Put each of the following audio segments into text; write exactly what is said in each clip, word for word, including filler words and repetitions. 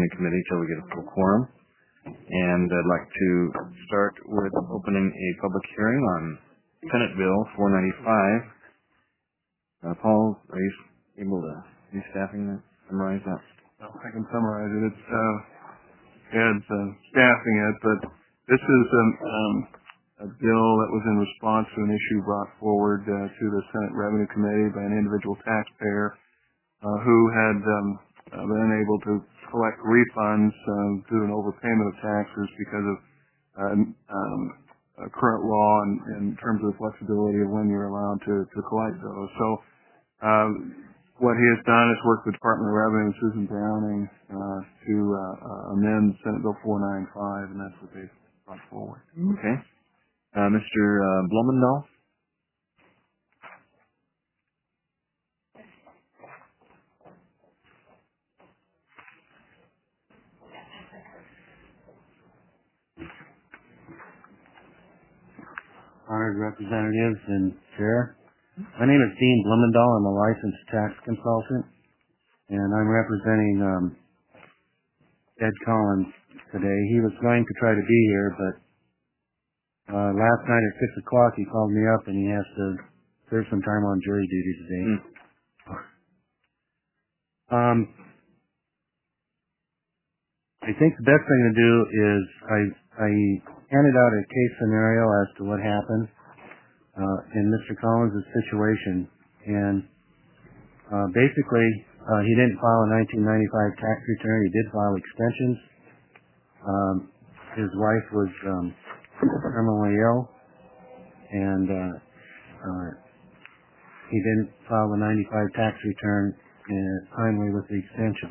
Revenue Committee till we get a full quorum. And I'd like to start with opening a public hearing on Senate Bill four ninety-five. Uh, Paul, are you able to, are you staffing that, summarize that? Well, I can summarize it. It's, uh, it's uh, staffing it, but this is um, um, a bill that was in response to an issue brought forward uh, to the Senate Revenue Committee by an individual taxpayer uh, who had um, uh, been able to collect refunds uh, due to an overpayment of taxes because of uh, um, uh, current law in, in terms of the flexibility of when you're allowed to, to collect those. So um, what he has done is work with the Department of Revenue and Susan Browning uh, to uh, uh, amend Senate Bill four ninety-five, and that's what they brought forward. Okay. Uh, Mister Uh, Blumendahl? Honored representatives and chair. My name is Dean Blumendahl. I'm a licensed tax consultant, and I'm representing um, Ed Collins today. He was going to try to be here, but uh, last night at six o'clock he called me up and he has to serve some time on jury duty today. Mm. Um, I think the best thing to do is I, I handed out a case scenario as to what happened uh, in Mister Collins' situation, and uh, basically uh, he didn't file a nineteen ninety-five tax return. He did file extensions. Um, his wife was um, terminally ill, and uh, uh, he didn't file a ninety-five tax return uh, timely with the extension.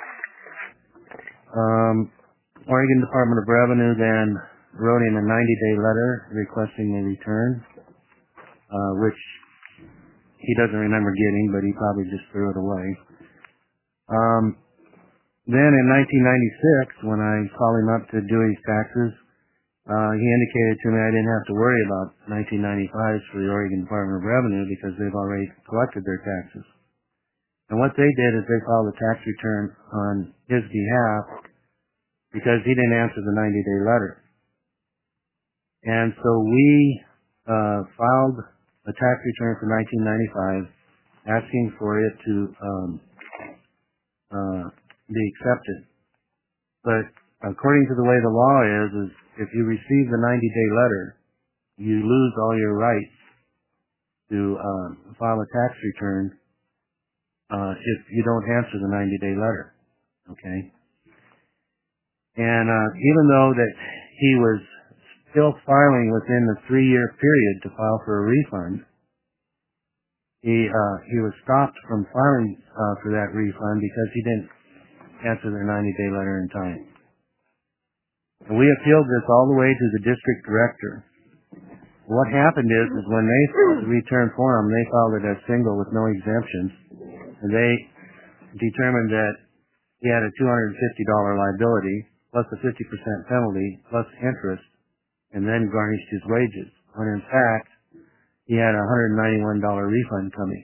Um, Oregon Department of Revenue then wrote him a ninety-day letter requesting a return, uh, which he doesn't remember getting, but he probably just threw it away. Um, then in nineteen ninety-six, when I called him up to do his taxes, uh, he indicated to me I didn't have to worry about nineteen ninety-fives for the Oregon Department of Revenue because they've already collected their taxes. And what they did is they filed a tax return on his behalf because he didn't answer the ninety-day letter. And so we uh, filed a tax return for nineteen ninety-five, asking for it to um, uh, be accepted. But according to the way the law is, is if you receive the ninety-day letter, you lose all your rights to uh, file a tax return uh, if you don't answer the ninety-day letter. Okay? And uh, even though that he was still filing within the three-year period to file for a refund, he uh, he was stopped from filing uh, for that refund because he didn't answer their ninety-day letter in time. And we appealed this all the way to the district director. What happened is, is when they filed the return form, they filed it as single with no exemptions, and they determined that he had a two hundred fifty dollars liability, plus a fifty percent penalty, plus interest, and then garnished his wages, when in fact, he had a one hundred ninety-one dollars refund coming.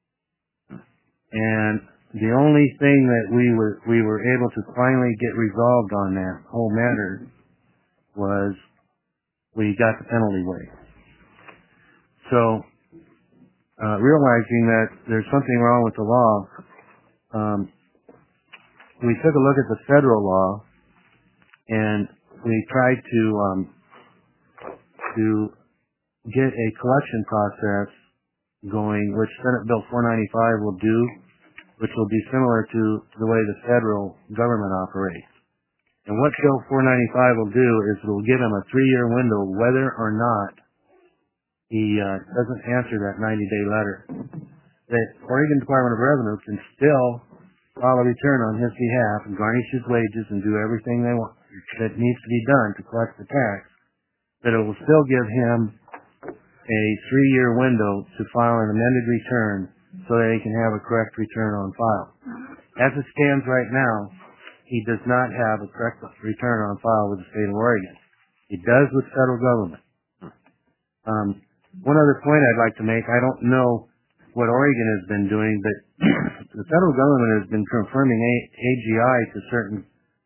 And the only thing that we were, we were able to finally get resolved on that whole matter was we got the penalty waived. So, uh, realizing that there's something wrong with the law, um, we took a look at the federal law, and we tried to um, to get a collection process going, which Senate Bill four ninety-five will do, which will be similar to the way the federal government operates. And what Bill four ninety-five will do is it will give him a three-year window whether or not he uh, doesn't answer that ninety-day letter. The Oregon Department of Revenue can still file a return on his behalf and garnish his wages and do everything they want that needs to be done to collect the tax, but it will still give him a three-year window to file an amended return so that he can have a correct return on file. As it stands right now, he does not have a correct return on file with the state of Oregon. He does with federal government. Um, one other point I'd like to make, I don't know what Oregon has been doing, but the federal government has been confirming A G I to certain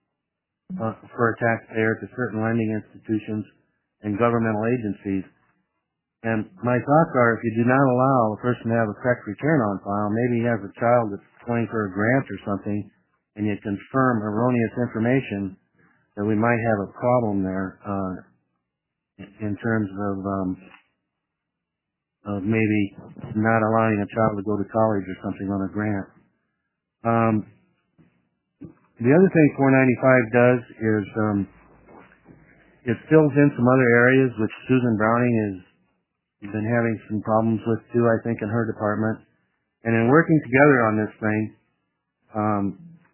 uh, for a taxpayer to certain lending institutions and governmental agencies. And my thoughts are, if you do not allow a person to have a correct return on file, maybe he has a child that's applying for a grant or something, and you confirm erroneous information, that we might have a problem there uh, in terms of um, of maybe not allowing a child to go to college or something on a grant. Um, the other thing four ninety-five does is um, it fills in some other areas which Susan Browning has been having some problems with too, I think, in her department. And in working together on this thing, um,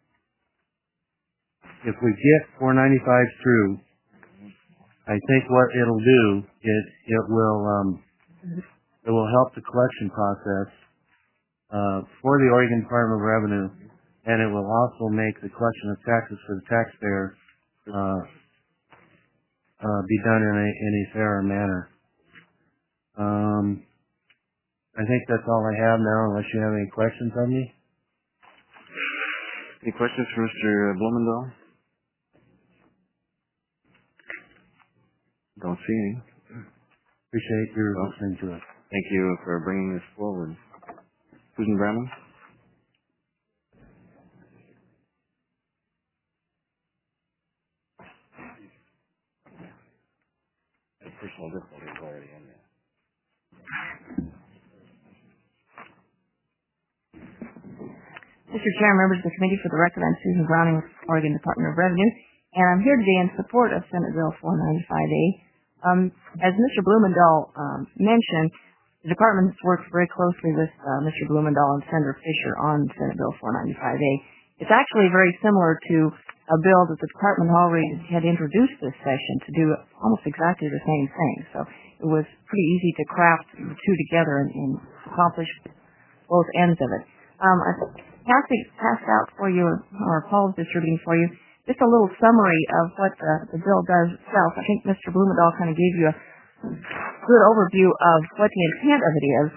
if we get four ninety-five through, I think what it'll do is it will um, it will help the collection process uh, for the Oregon Department of Revenue, and it will also make the collection of taxes for the taxpayer uh, uh, be done in a in a fairer manner. Um, I think that's all I have now, unless you have any questions on me. Any questions for Mister Blumendahl? Don't see any. Appreciate your Well, listening to us. Thank you for bringing this forward. Susan Browning? Personal difficulty is already in there. Mister Chair, members of the committee, for the record, I'm Susan Browning with Oregon Department of Revenue, and I'm here today in support of Senate Bill four ninety-five A. Um, as Mister Blumendahl um, mentioned, the department has worked very closely with uh, Mister Blumendahl and Senator Fisher on Senate Bill four ninety-five A. It's actually very similar to a bill that the department already had introduced this session to do almost exactly the same thing. So it was pretty easy to craft the two together and, and accomplish both ends of it. Um, I passed, passed out for you, or Paul's distributing for you, just a little summary of what the, the bill does itself. I think Mister Blumendahl kind of gave you a good overview of what the intent of it is,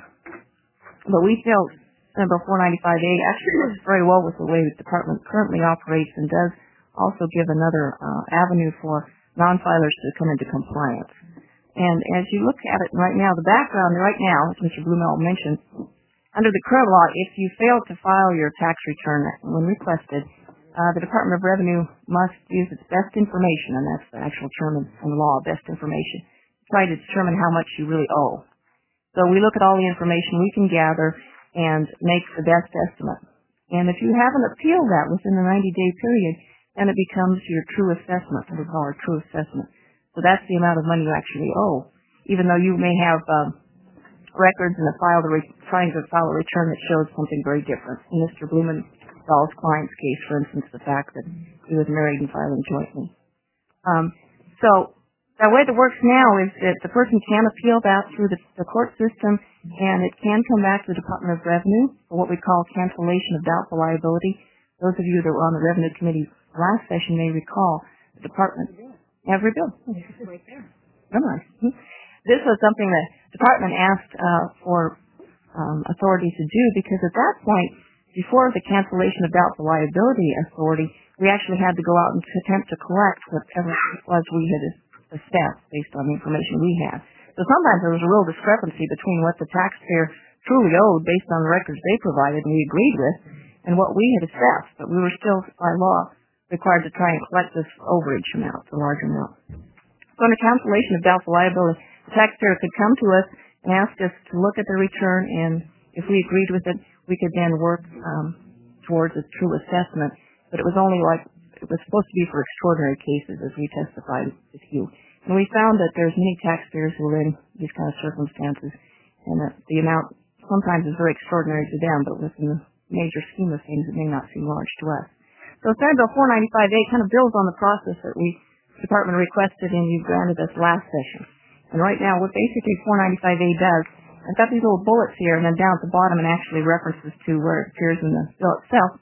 but we feel Senate Bill four ninety-five A actually works very well with the way the department currently operates and does also give another uh, avenue for non-filers to come into compliance. And as you look at it right now, the background right now, as Mister Blumendahl mentioned, under the current law, if you fail to file your tax return when requested, uh, the Department of Revenue must use its best information, and that's the actual term in the law, best information, to try to determine how much you really owe. So we look at all the information we can gather and make the best estimate. And if you haven't appealed that within the ninety-day period, then it becomes your true assessment, what we call our true assessment. So that's the amount of money you actually owe, even though you may have um, records in the file, to re- trying to file a return that shows something very different. In Mister Blumendahl's client's case, for instance, the fact that he was married and filing jointly. Um, so the way it works now is that the person can appeal that through the, the court system, and it can come back to the Department of Revenue for what we call cancellation of doubtful liability. Those of you that were on the Revenue Committee last session may recall the department. Every bill. Right there. Memorize. This was something that the department asked uh, for um, authority to do, because at that point, before the cancellation of doubtful liability authority, we actually had to go out and attempt to collect whatever it was we had assessed based on the information we had. So sometimes there was a real discrepancy between what the taxpayer truly owed based on the records they provided and we agreed with and what we had assessed, but we were still, by law, required to try and collect this overage amount, the larger amount. So under cancellation of doubtful liability, the taxpayer could come to us and ask us to look at the return, and if we agreed with it, we could then work um, towards a true assessment. But it was only like, it was supposed to be for extraordinary cases, as we testified with you. And we found that there's many taxpayers who are in these kind of circumstances, and that the amount sometimes is very extraordinary to them, but within the major scheme of things, it may not seem large to us. So Senate Bill four ninety-five A kind of builds on the process that we, the department requested and you granted us last session. And right now, what basically four ninety-five A does, I've got these little bullets here, and then down at the bottom it actually references to where it appears in the bill itself.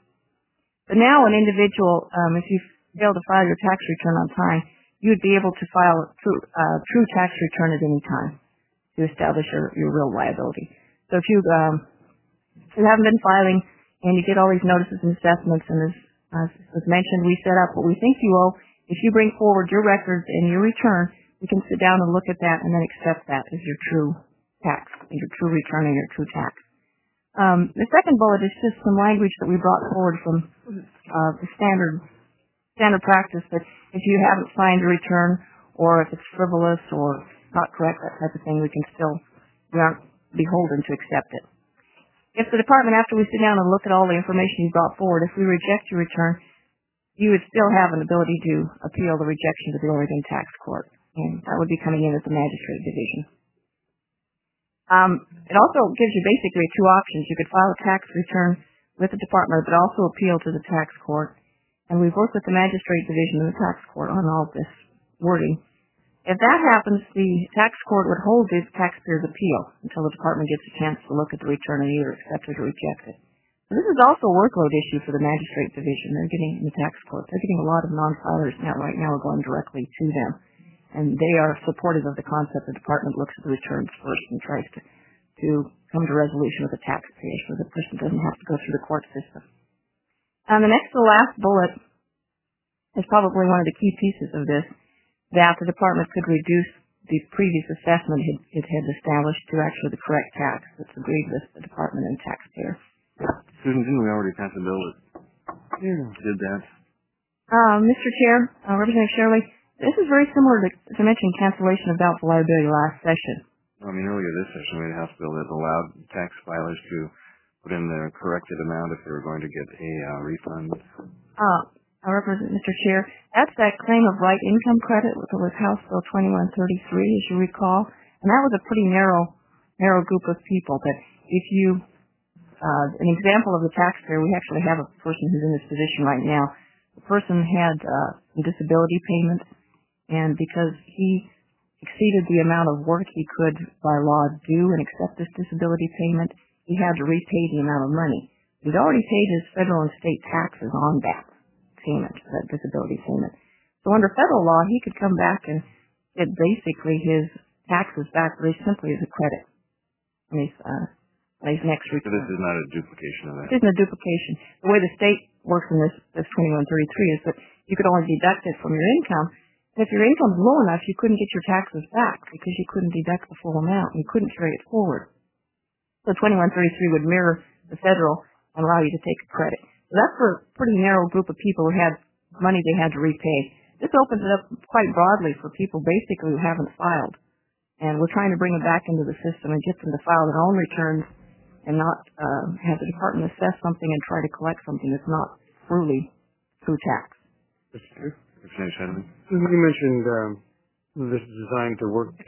But now an individual, um, if you fail to file your tax return on time, you would be able to file a true, uh, true tax return at any time to establish your, your real liability. So if you, um, if you haven't been filing and you get all these notices and assessments, and as, as was mentioned, we set up what we think you owe, If you bring forward your records and your return, we can sit down and look at that and then accept that as your true tax, your true return and your true tax. Um, the second bullet is just some language that we brought forward from uh, the standard standard practice that if you haven't signed a return or if it's frivolous or not correct, that type of thing, we can still, we aren't beholden to accept it. If the department, after we sit down and look at all the information you brought forward, if we reject your return, you would still have an ability to appeal the rejection to the Oregon Tax Court, and that would be coming in at the Magistrate Division. Um, it also gives you basically two options. You could file a tax return with the department, but also appeal to the tax court. And we've worked with the Magistrate Division and the tax court on all this wording. If that happens, the tax court would hold the taxpayer's appeal until the department gets a chance to look at the return and either accept it or reject it. So this is also a workload issue for the Magistrate Division. They're getting, in the tax court, they're getting a lot of non-filers now, right now are going directly to them. And they are supportive of the concept the department looks at the returns first and tries to, to come to resolution with the taxpayer so the person doesn't have to go through the court system. And the next to the last bullet is probably one of the key pieces of this, that the department could reduce the previous assessment it, it had established to actually the correct tax that's agreed with the department and taxpayer. Susan, didn't we already pass a bill that Yeah. did that? Uh, Mister Chair, uh, Representative Shirley, this is very similar to, as I mentioned, cancellation of doubtful liability last session. I mean, earlier this session, we had a House bill that allowed tax filers to put in their corrected amount if they were going to get a uh, refund. Uh, I represent Mister Chair. That's that claim of right income credit with, with House Bill twenty-one thirty-three, as you recall. And that was a pretty narrow, narrow group of people. But if you, uh, an example of the taxpayer, we actually have a person who's in this position right now. The person had uh, some disability payments, and because he exceeded the amount of work he could by law do and accept this disability payment, he had to repay the amount of money. He'd already paid his federal and state taxes on that payment, that disability payment. So under federal law, he could come back and get basically his taxes back very simply as a credit on his, uh, on his next return. So this is not a duplication of that? It isn't a duplication. The way the state works in this, this twenty-one thirty-three is that you could only deduct it from your income. And if your income's low enough, you couldn't get your taxes back because you couldn't deduct the full amount. You couldn't carry it forward. So twenty-one thirty-three would mirror the federal and allow you to take a credit. So that's for a pretty narrow group of people who had money they had to repay. This opens it up quite broadly for people basically who haven't filed. And we're trying to bring them back into the system and get them to file their own returns and not uh, have the department assess something and try to collect something that's not truly through tax. Mister Representative Shedley? You mentioned um, this is designed to work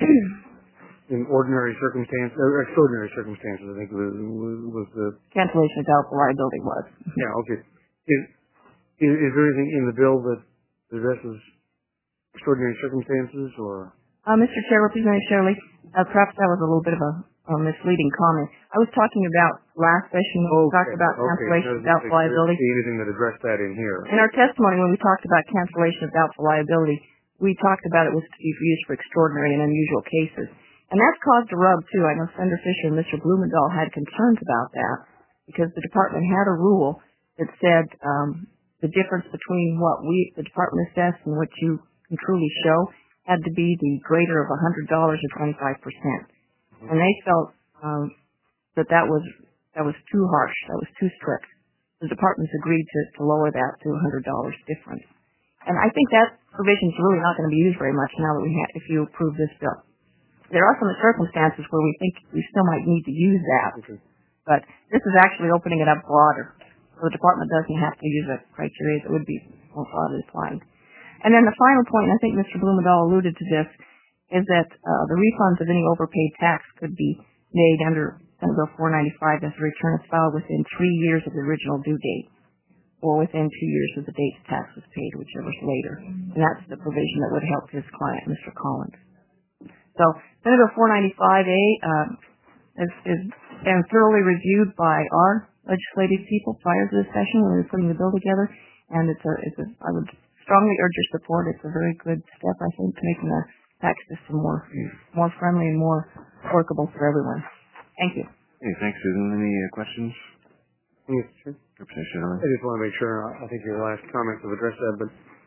in ordinary circumstances, or extraordinary circumstances, I think was, was, was the... Cancellation of doubtful liability was. Yeah, okay. Is, is, is there anything in the bill that addresses extraordinary circumstances, or... Uh, Mister Chair, Representative Shirley, uh, perhaps that was a little bit of a, a misleading comment. I was talking about last session when we okay, talked about okay. cancellation of No, doubtful liability. see anything that addressed that in here. In our testimony, when we talked about cancellation of doubtful liability, we talked about it was to be used for extraordinary and unusual cases. And that's caused a rub, too. I know Senator Fisher and Mister Blumendahl had concerns about that because the department had a rule that said um, the difference between what we, the department assessed and what you can truly show had to be the greater of one hundred dollars or twenty-five percent. And they felt um, that that was, that was too harsh, that was too strict. The departments agreed to, to lower that to one hundred dollars difference. And I think that provision is really not going to be used very much now that we ha- if you approve this bill. There are some circumstances where we think we still might need to use that, Okay. but this is actually opening it up broader. So the department doesn't have to use a criteria that would be more broadly applied. And then the final point, and I think Mister Blumendahl alluded to this, is that uh, the refunds of any overpaid tax could be made under Senate Bill four ninety-five as the return is filed within three years of the original due date, or within two years of the date the tax was paid, whichever's later. And that's the provision that would help his client, Mister Collins. So Senate Bill four ninety-five A um, has, has been thoroughly reviewed by our legislative people prior to the session when we were putting the bill together, and it's a, it's a, I would strongly urge your support. It's a very good step, I think, to making the tax system more, more friendly and more workable for everyone. Thank you. Hey, thanks, Susan. Any uh, questions? Mister Chair? Representative Shedley? I just want to make sure, I think your last comments have addressed that, but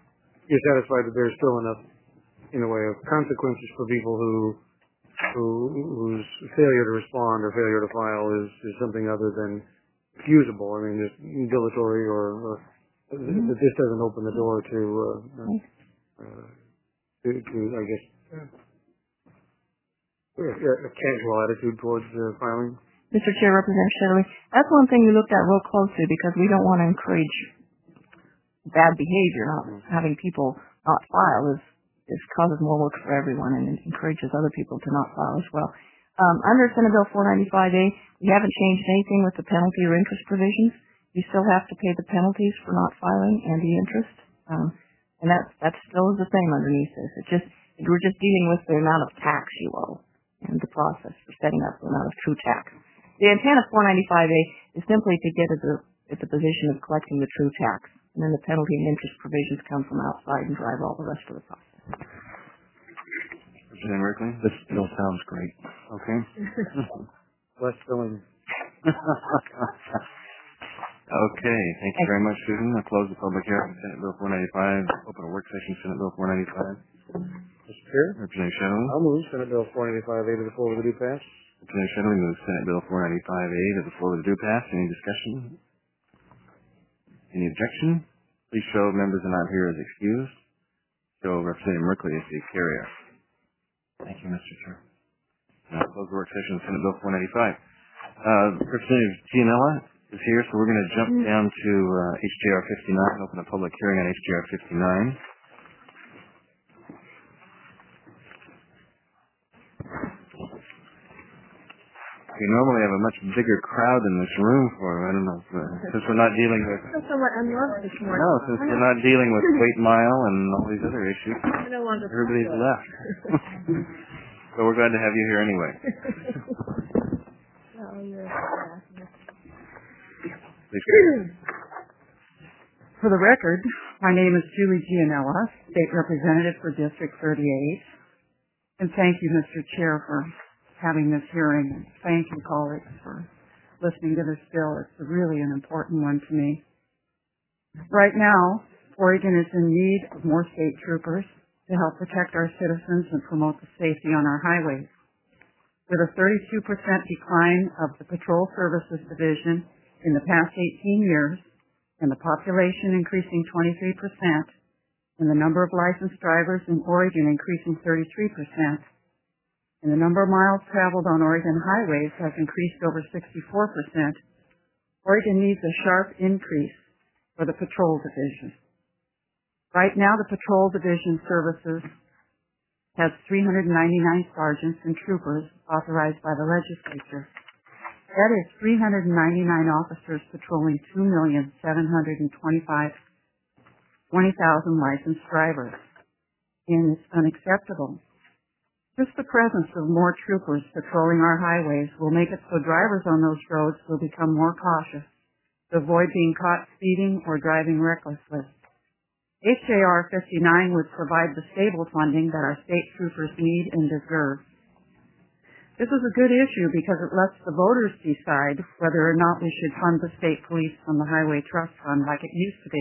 you're satisfied that there's still enough in the way of consequences for people who who whose failure to respond or failure to file is, is something other than excusable. I mean, just dilatory or, or mm-hmm. that this doesn't open the door to uh, uh, to, to I guess a, a casual attitude towards uh, filing. Mister Chair, Representative Shetterly, that's one thing we looked at real closely because we don't want to encourage bad behavior. Not having people not file is, is causes more work for everyone and encourages other people to not file as well. Um, under Senate Bill four ninety-five A, we haven't changed anything with the penalty or interest provisions. You still have to pay the penalties for not filing and the interest, um, and that that still is the same underneath this. It just we're just dealing with the amount of tax you owe and the process for setting up the amount of true tax. The intent of four ninety-five A is simply to get at the, at the position of collecting the true tax, and then the penalty and interest provisions come from outside and drive all the rest of the process. Representative Merkley? This bill sounds great. Okay. Less filling. Okay, thank you very much, Susan. I'll close the public hearing. Senate Bill four ninety-five. Open a work session, Senate Bill four ninety-five. Mister Chair? Representative Shetterly? I'll move Senate Bill four ninety-five A to the floor with a due pass. Representative Shetterly moves Senate Bill four ninety-five A to the floor with a due pass. Any discussion? Any objection? Please show members are not here as excused. Show Representative Merkley as the carrier. Thank you, Mister Chair. Now close the work session, Senate Bill four ninety-five. Uh, Representative Gianella is here, so we're going to jump down to uh, H J R fifty-nine, open a public hearing on H J R fifty-nine. We normally have a much bigger crowd in this room for I don't know, uh, since we're not dealing with... somewhat unloved this morning. No, since we're not dealing with Weight Mile and all these other issues. No longer Everybody's left. So we're glad to have you here anyway. Oh, you're For the record, my name is Julie Gianella, State Representative for District thirty-eight. And thank you, Mister Chair, for having this hearing. And thank you, colleagues, for listening to this bill. It's really an important one to me. Right now, Oregon is in need of more state troopers to help protect our citizens and promote the safety on our highways. With a thirty-two percent decline of the Patrol Services Division in the past eighteen years, and the population increasing twenty-three percent, and the number of licensed drivers in Oregon increasing thirty-three percent, and the number of miles traveled on Oregon highways has increased over sixty-four percent, Oregon needs a sharp increase for the Patrol Division. Right now, the Patrol Division services has three hundred ninety-nine sergeants and troopers authorized by the legislature. That is three hundred ninety-nine officers patrolling two million seven hundred twenty-five thousand licensed drivers. And it's unacceptable. Just the presence of more troopers patrolling our highways will make it so drivers on those roads will become more cautious to avoid being caught speeding or driving recklessly. H J R fifty-nine would provide the stable funding that our state troopers need and deserve. This is a good issue because it lets the voters decide whether or not we should fund the state police from the Highway Trust Fund like it used to be.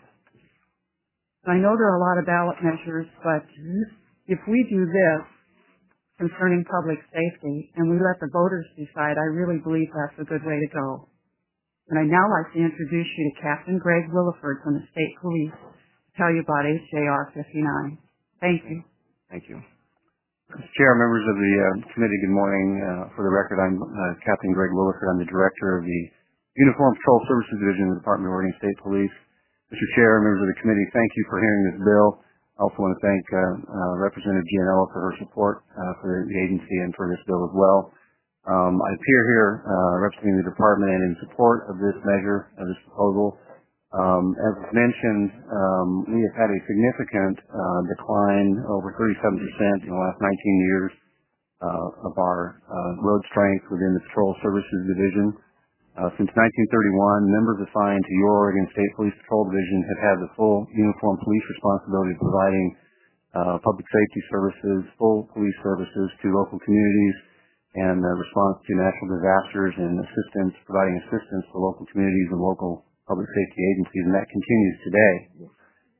I know there are a lot of ballot measures, but if we do this concerning public safety and we let the voters decide, I really believe that's a good way to go. And I'd now like to introduce you to Captain Greg Williford from the State Police to tell you about H J R fifty-nine. Thank you. Thank you. Mister Chair, members of the uh, committee, good morning. Uh, for the record, I'm uh, Captain Greg Williford. I'm the Director of the Uniform Patrol Services Division of the Department of Oregon State Police. Mister Chair, members of the committee, thank you for hearing this bill. I also want to thank uh, uh, Representative Gianella for her support uh, for the agency and for this bill as well. Um, I appear here uh, representing the department and in support of this measure, of this proposal. Um, as mentioned, um, we have had a significant uh, decline, over thirty-seven percent in the last nineteen years, uh, of our uh, road strength within the Patrol Services Division. Uh, since nineteen thirty-one, members assigned to your Oregon State Police Patrol Division have had the full uniform police responsibility of providing uh, public safety services, full police services to local communities, and uh, response to natural disasters and assistance, providing assistance to local communities and local public safety agencies, and that continues today.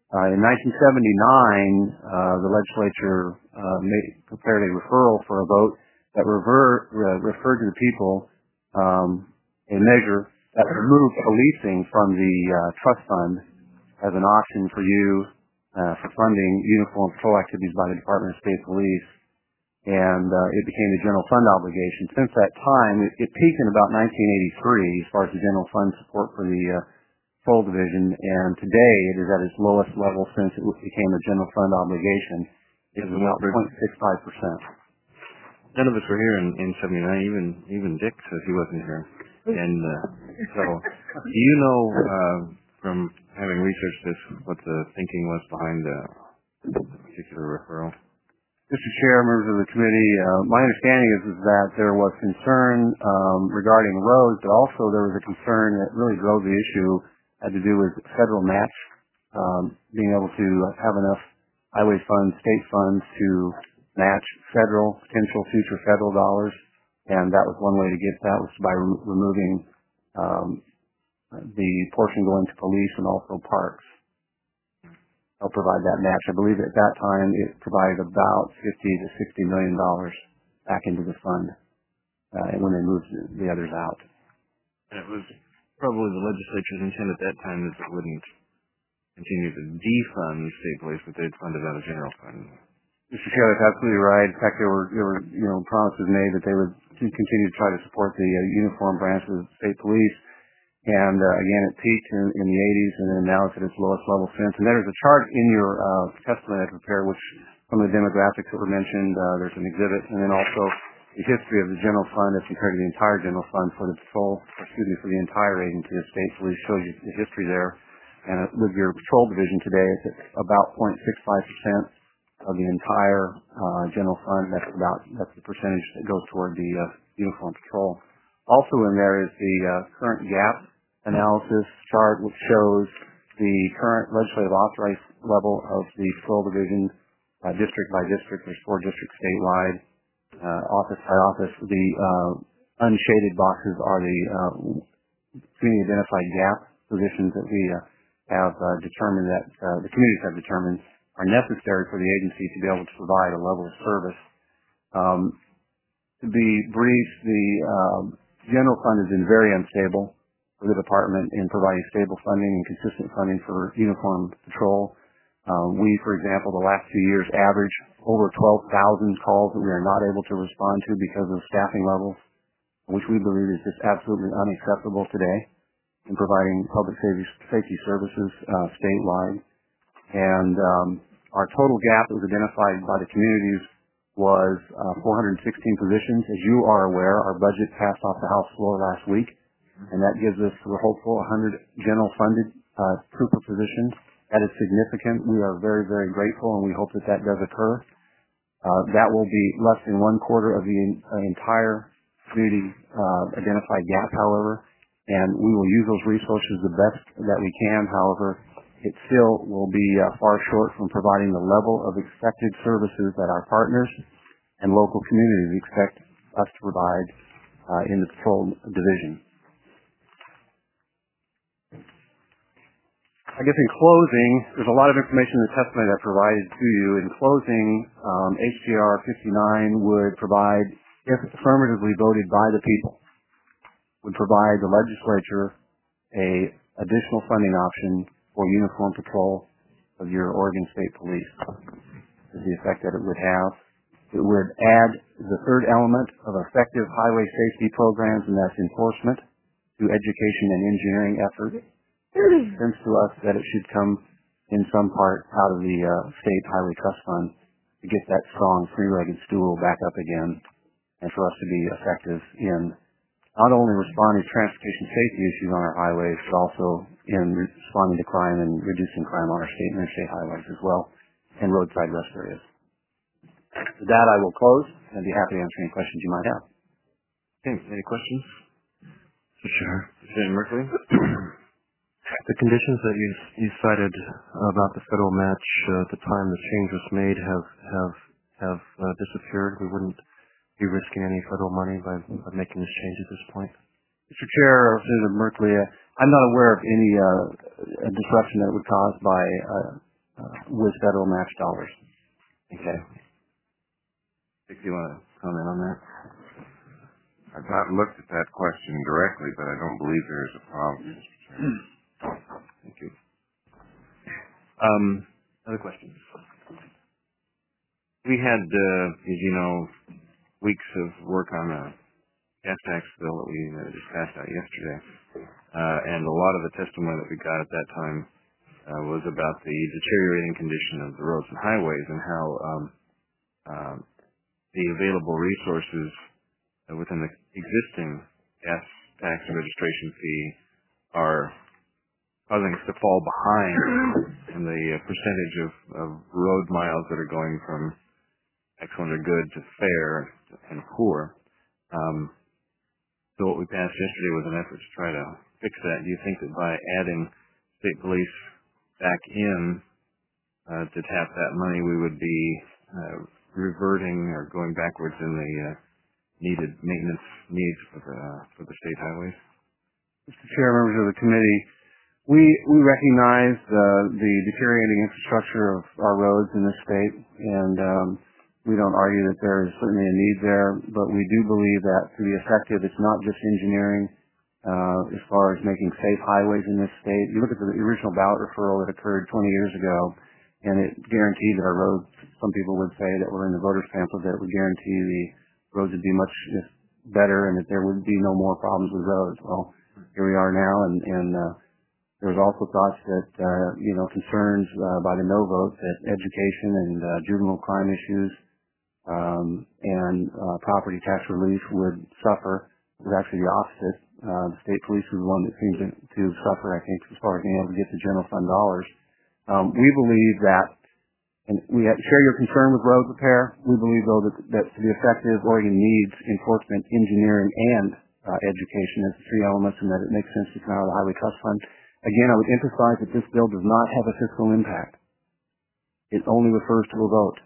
Uh, in nineteen seventy-nine, uh, the legislature uh, made, prepared a referral for a vote that rever, uh, referred to the people um, a measure that removed policing from the uh, trust fund as an option for you uh, for funding uniform patrol activities by the Department of State Police, and uh, it became a general fund obligation. Since that time, it, it peaked in about nineteen eighty-three as far as the general fund support for the uh, patrol division, and today it is at its lowest level since it became a general fund obligation. It is about zero point six five percent. None of us were here in, in seventy-nine. Even even Dick says he wasn't here. And uh, so, do you know uh, from having researched this what the thinking was behind the, the particular referral? Mister Chair, members of the committee, uh, my understanding is, is that there was concern um, regarding roads, but also there was a concern that really drove the issue had to do with federal match, um, being able to have enough highway funds, state funds to match federal, potential future federal dollars, and that was one way to get that was by re- removing um, the portion going to police and also parks. They'll provide that match. I believe at that time it provided about fifty to sixty million dollars back into the fund uh, when they moved the others out. And it was probably the legislature's intent at that time that it wouldn't continue to defund state police, but they'd fund it out of general fund. Mister Chair, that's absolutely right. In fact, there were there were you know promises made that they would continue to try to support the uh, uniform branches of state police, and uh, again, it peaked in, in the eighties, and then now it's at its lowest level since. And there's a chart in your uh, testament I prepared, which some of the demographics that were mentioned. Uh, there's an exhibit, and then also the history of the general fund as compared to the entire general fund for the patrol, or excuse me, for the entire agency of state police shows you the history there. And with your patrol division today, it's at about zero point six five percent. Of the entire uh, general fund. That's about that's the percentage that goes toward the uh, uniform patrol. Also in there is the uh, current gap analysis chart, which shows the current legislative authorized level of the patrol division, uh, district by district. There's four districts statewide, uh, office by office. The uh, unshaded boxes are the uh, community identified gap positions that we uh, have uh, determined that uh, the communities have determined are necessary for the agency to be able to provide a level of service. Um, to be brief, the um, general fund has been very unstable for the department in providing stable funding and consistent funding for uniform patrol. Uh, we, for example, the last two years average over twelve thousand calls that we are not able to respond to because of staffing levels, which we believe is just absolutely unacceptable today in providing public safety, safety services uh, statewide. And um, our total gap that was identified by the communities was uh, four hundred sixteen positions. As you are aware, our budget passed off the House floor last week, and that gives us, we're hopeful, one hundred general funded uh, trooper positions. That is significant. We are very, very grateful, and we hope that that does occur. Uh, that will be less than one quarter of the uh, entire community uh, identified gap, however, and we will use those resources the best that we can. However, it still will be uh, far short from providing the level of expected services that our partners and local communities expect us to provide uh, in the patrol division. I guess in closing, there's a lot of information in the testimony that I provided to you. In closing, um, H J R fifty-nine would provide, if affirmatively voted by the people, would provide the legislature a additional funding option for uniform patrol of your Oregon State Police. Is the effect that it would have. It would add the third element of effective highway safety programs, and that's enforcement, to education and engineering efforts. It seems to us that it should come in some part out of the uh, State Highway Trust Fund to get that strong three-legged stool back up again, and for us to be effective in not only responding to transportation safety issues on our highways, but also in responding to crime and reducing crime on our state and interstate highways as well, and roadside rest areas. With that, I will close and be happy to answer any questions you might have. Okay, any questions? Sure. Mister Merkley? The conditions that you you cited about the federal match uh, at the time the change was made have have have uh, disappeared. We wouldn't be risking any federal money by, by making this change at this point. Mister Chair, Senator Merkley, uh, I'm not aware of any uh, disruption that would cause by uh, uh, with federal match dollars. Okay. Dick, do you want to comment on that? I've not looked at that question directly, but I don't believe there is a problem, Mister Chairman. Thank you. Um, other questions? We had, uh, as you know, weeks of work on a gas tax bill that we uh, just passed out yesterday, uh, and a lot of the testimony that we got at that time uh, was about the deteriorating condition of the roads and highways and how um, uh, the available resources uh, within the existing gas tax and registration fee are causing us to fall behind in the uh, percentage of, of road miles that are going from excellent or good to fair and poor. Um, so what we passed yesterday was an effort to try to fix that. Do you think that by adding state police back in uh, to tap that money, we would be uh, reverting or going backwards in the uh, needed maintenance needs for the for the state highways? Mister Chair, members of the committee, we we recognize uh, the deteriorating infrastructure of our roads in this state, and um, we don't argue that there is certainly a need there, but we do believe that to be effective, it's not just engineering uh, as far as making safe highways in this state. You look at the original ballot referral that occurred twenty years ago, and it guaranteed that our roads, some people would say that were in the voters' pamphlet, that it would guarantee the roads would be much better and that there would be no more problems with roads. Well, here we are now, and, and uh, there was also thoughts that, uh, you know, concerns uh, by the no vote that education and uh, juvenile crime issues um, and uh, property tax relief would suffer. It was actually the opposite. Uh, the state police was the one that seemed to, to suffer, I think, as far as being able to get the general fund dollars. Um, we believe that, and we share your concern with road repair. We believe, though, that, that to be effective, Oregon needs enforcement, engineering, and uh, education as the three elements, and that it makes sense to come out of the Highway Trust Fund. Again, I would emphasize that this bill does not have a fiscal impact. It only refers to a vote.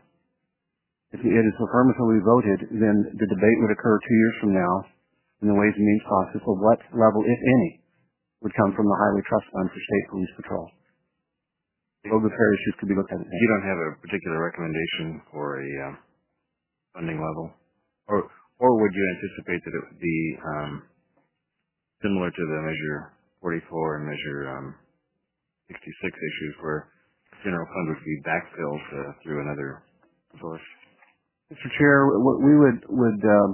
If it is affirmatively voted, then the debate would occur two years from now in the Ways and Means process of what level, if any, would come from the Highway Trust Fund for state police patrol. Road repair issues could be looked at. You don't have a particular recommendation for a um, funding level, or or would you anticipate that it would be um, similar to the Measure forty-four and Measure um, sixty-six issues, where general fund would be backfilled uh, through another source? Mister Chair, what we would would um,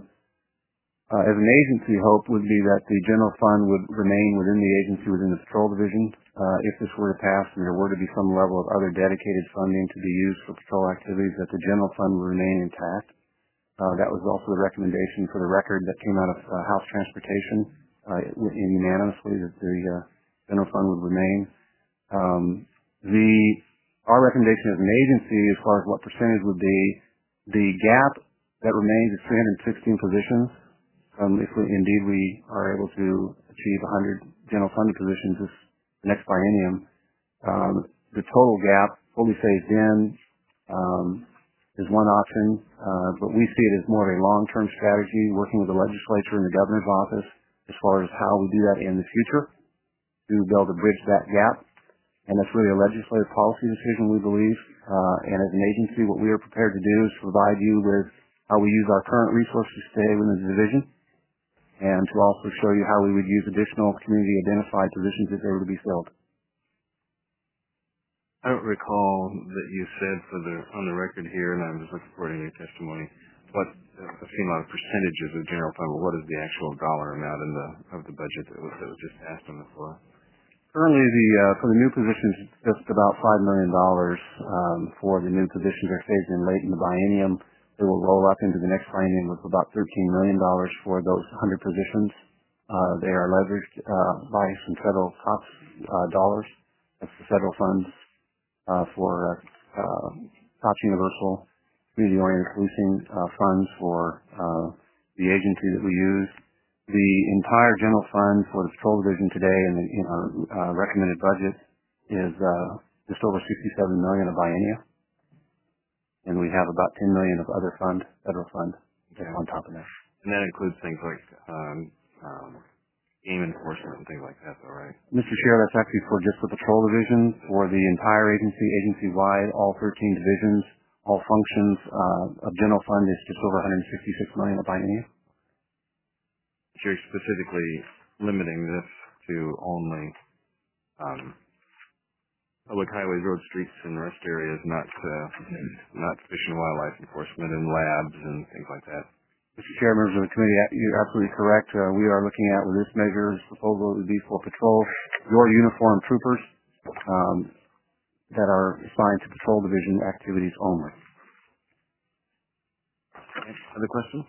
uh, as an agency hope would be that the general fund would remain within the agency, within the patrol division. Uh, if this were to pass and there were to be some level of other dedicated funding to be used for patrol activities, that the general fund would remain intact. Uh, that was also the recommendation for the record that came out of uh, House Transportation uh, unanimously, that the uh, general fund would remain. Um, the our recommendation as an agency, as far as what percentage would be, the gap that remains is three hundred sixteen positions. Um, if we, indeed we are able to achieve one hundred general funded positions this next biennium, um, the total gap fully phased in um, is one option, uh, but we see it as more of a long-term strategy, working with the legislature and the governor's office as far as how we do that in the future to be able to bridge that gap. And that's really a legislative policy decision, we believe. Uh, and as an agency, what we are prepared to do is provide you with how we use our current resources today within the division, and to also show you how we would use additional community-identified positions if they were to be filled. I don't recall that you said for the on the record here, and I'm just looking forward to your testimony, what uh, I've seen a lot of percentages of general fund, but what is the actual dollar amount in the of the budget that was, that was just passed on the floor? Currently, the uh, for the new positions, it's just about five million dollars um, for the new positions. They're phased in late in the biennium. They will roll up into the next biennium with about thirteen million dollars for those one hundred positions. Uh, they are leveraged uh, by some federal COPS uh, dollars. That's the federal funds uh, for uh, uh, COPS Universal, community-oriented policing uh, funds for uh, the agency that we use. The entire general fund for the patrol division today in, the, in our uh, recommended budget is uh, just over sixty-seven million dollars a biennia. And we have about ten million dollars of other fund, federal fund, Okay. on top of that. And that includes things like um, um, game enforcement and things like that, though, right? Mister Chair, that's actually for just the patrol division, for the entire agency, agency-wide, all thirteen divisions, all functions uh, of general fund is just over one hundred sixty-six million dollars a biennium. You're specifically limiting this to only um, public highways, road, streets, and rest areas, not uh, not fish and wildlife enforcement and labs and things like that. Mister Chair, members of the committee, you're absolutely correct. Uh, we are looking at, with this measure, this proposal would be for patrol, your uniformed troopers um, that are assigned to patrol division activities only. Okay. Other questions?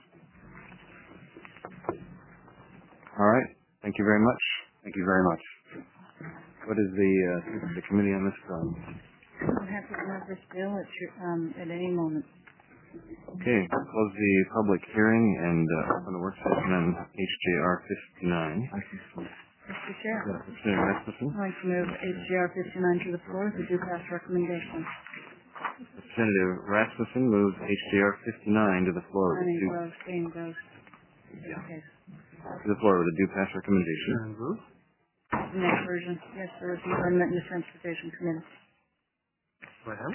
All right. Thank you very much. Thank you very much. What is the uh, the committee on this film? I'm happy to have this bill at, your, um, at any moment. Okay, we'll close the public hearing and uh, open the work session on H J R fifty-nine. Mister Chair, Representative Rasmussen. I'd like to move H J R fifty-nine to the floor with a due pass recommendation. Representative Rasmussen moves H J R fifty-nine to the floor with a Planning due, Grove, Stain Grove. Yeah. Okay. to the floor with a due pass recommendation. The next version, yes, there is an amendment in the Transportation Committee. Well,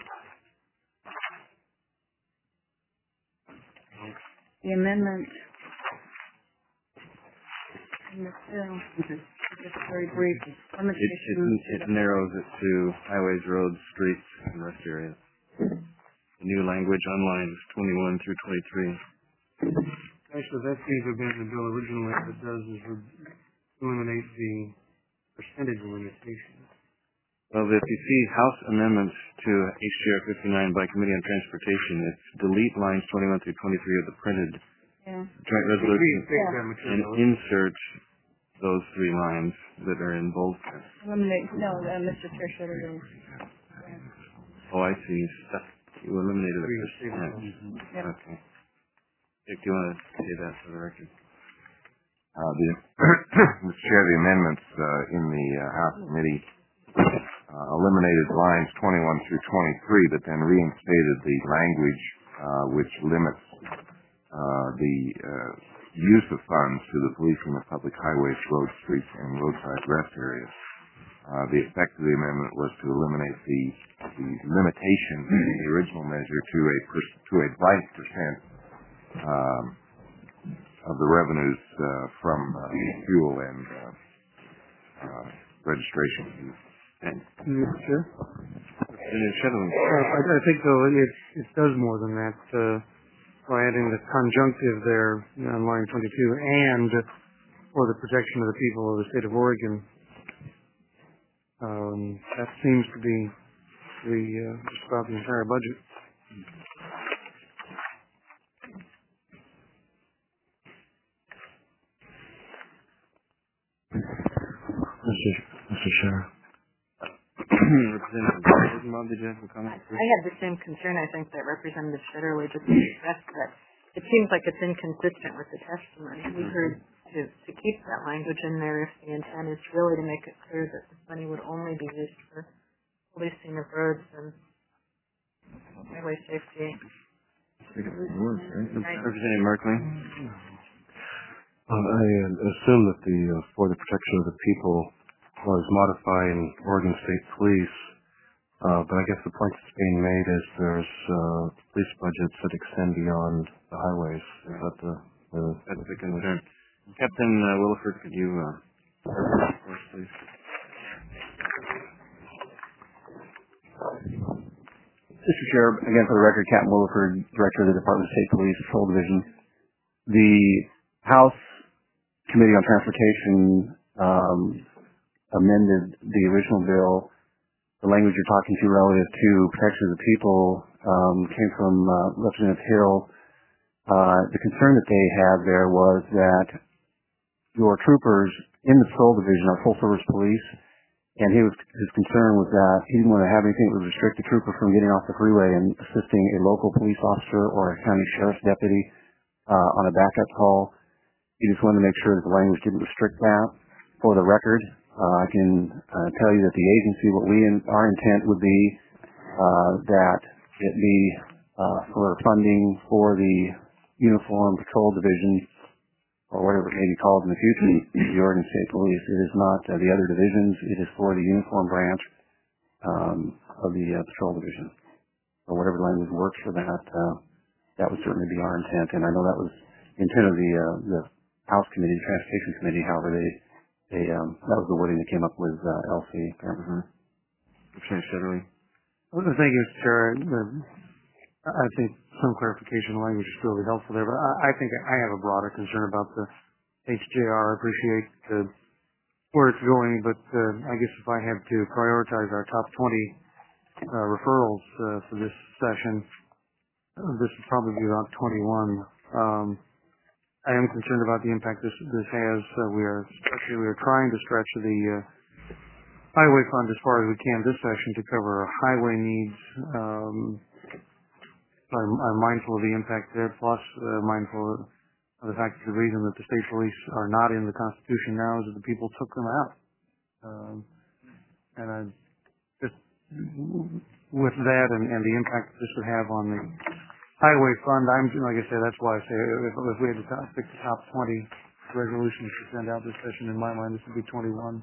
The amendment in this bill, just very brief, It, limitation. it, it narrows it to highways, roads, streets, and rest areas. The new language on lines twenty-one through twenty-three. actually, that seems to have been in the bill originally. What it does is re- eliminate the percentage limitation. Well, if you see House amendments to H J R fifty-nine by Committee on Transportation, it's delete lines twenty-one through twenty-three of the printed Yeah. joint resolution Take that and material. insert those three lines that are in bold print. Eliminate, no, uh, Mister Chair should have. Oh, I see. Stuff. You eliminated a Three percent. statements. Yep. Okay. Dick, do you want to say that for the record? Uh, the, Mister Chair, the amendments uh, in the uh, House Committee uh, eliminated lines twenty-one through twenty-three, but then reinstated the language uh, which limits uh, the uh, use of funds to the policing of public highways, road, streets, and roadside rest areas. Uh, the effect of the amendment was to eliminate the, the limitation in the original measure to a per, to a five percent um, of the revenues uh, from uh, fuel and uh, uh, registration fees. And Mister Chair? Representative Shedlin. Uh, I, I think, though, it, it does more than that. Uh, by adding the conjunctive there on line twenty-two, and for the protection of the people of the state of Oregon. Um, that seems to be the uh, just about the entire budget. Mister Mister Chair. Representative Rosenbaum, did you have a comment? I had the same concern. I think that Representative Shedderly just expressed that it seems like it's inconsistent with the testimony. We heard to, to keep that language in there if the intent is really to make it clear that this money would only be used for policing of roads and highway safety. Representative Merkley. Uh, I uh, assume that the uh, for the protection of the people was modifying Oregon State Police, uh, but I guess the point that's being made is there's uh, police budgets that extend beyond the highways. Is that the, the That's the concern. Captain uh, Williford, could you uh, for us, please? Mister Chair, again for the record, Captain Williford, Director of the Department of State Police Patrol Division. The House Committee on Transportation um, amended the original bill. The language you're talking to relative to protection of the people um, came from uh, Representative Hill. Uh, the concern that they had there was that your troopers in the patrol division are full service police, and he was, his concern was that he didn't want to have anything that would restrict the trooper from getting off the freeway and assisting a local police officer or a county sheriff's deputy uh, on a backup call. He just wanted to make sure that the language didn't restrict that. For the record, uh, I can uh, tell you that the agency, what we, in, our intent would be uh, that it be uh, for funding for the Uniform Patrol Division or whatever it may be called in the future, the Oregon State Police. It is not uh, the other divisions. It is for the uniform branch um, of the uh, patrol division. Or whatever language works for that, uh, that would certainly be our intent. And I know that was the intent of the uh, the House Committee, the Transportation Committee. However, they they um, that was the wording that came up with uh, L C. Mm-hmm. Representative Shetterly. Thank you, Mister Chair. I think some clarification of language is really helpful there, but I, I think I have a broader concern about the H J R. I appreciate uh, where it's going, but uh, I guess if I had to prioritize our top twenty uh, referrals uh, for this session, uh, this would probably be about twenty-one. Um, I am concerned about the impact this this has. Uh, we are especially we are trying to stretch the uh, highway fund as far as we can this session to cover our highway needs. Um, I'm, I'm mindful of the impact there, plus uh, mindful of the fact that the reason that the state police are not in the Constitution now is that the people took them out. Um, and I just, with that and, and the impact this would have on the highway fund, I'm, like I said, that's why I say if, if we had to top, pick the top twenty resolutions to send out this session, in my mind, this would be twenty-one.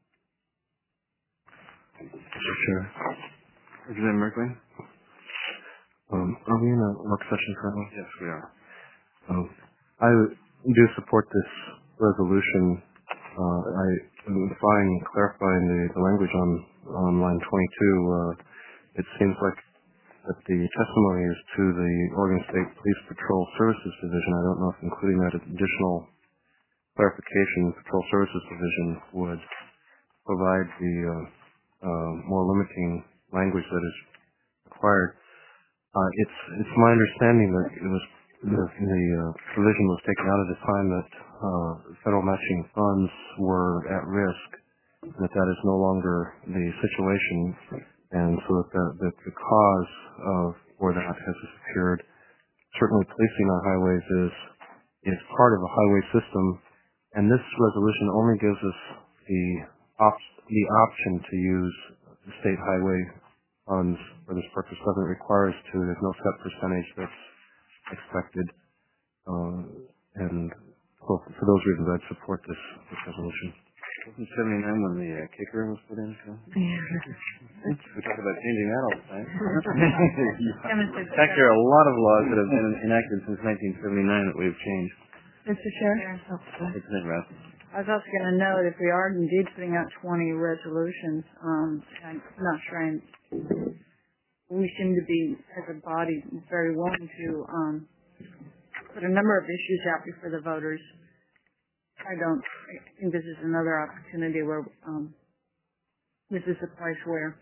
Mister Chair. Representative Merkley. Um, are we in a work session currently? Yes, we are. Um, I do support this resolution. Uh, I am fine clarifying the, the language on, on line twenty-two. Uh, it seems like that the testimony is to the Oregon State Police Patrol Services Division. I don't know if including that additional clarification, Patrol Services Division would provide the uh, uh, more limiting language that is required. Uh, it's it's my understanding that it was the, the uh, provision was taken out at a time that uh, federal matching funds were at risk, and that that is no longer the situation, and so that the, that the cause of for that has disappeared. Certainly, policing our highways is is part of a highway system, and this resolution only gives us the op- the option to use the state highway funds for this purpose. Doesn't require us to. There's no set percentage that's expected. Uh, and so for those reasons, I'd support this, this resolution. Wasn't seventy-nine when the uh, kicker was put in? So? We talk about changing that all the time. In fact, there are a lot of laws that have been enacted since nineteen seventy-nine that we've changed. Mister Chair? Representative Rath. I was also going to note if we are indeed putting out twenty resolutions, um, I'm not sure I'm, we seem to be, as a body, very willing to um, put a number of issues out before the voters. I don't I think this is another opportunity where um, this is a place where